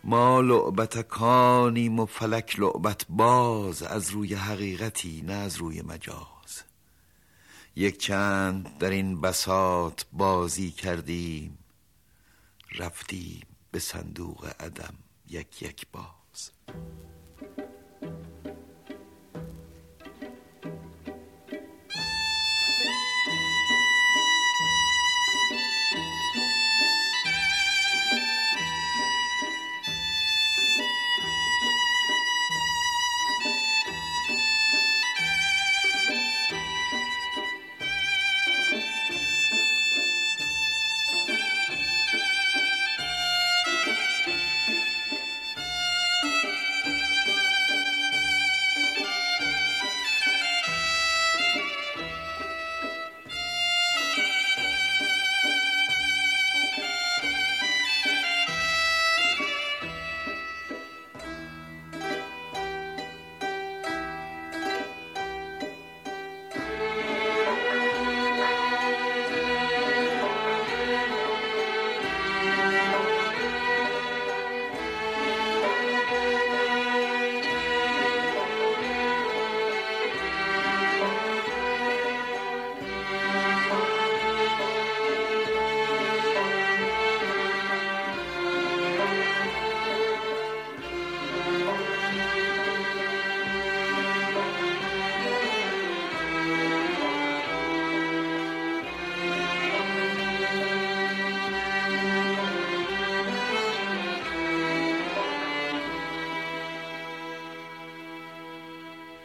ما لعبتکانیم و فلک لعبت باز، از روی حقیقتی نه از روی مجاز. یک چند در این بساط بازی کردیم، رفتیم به صندوق عدم یک یک باز.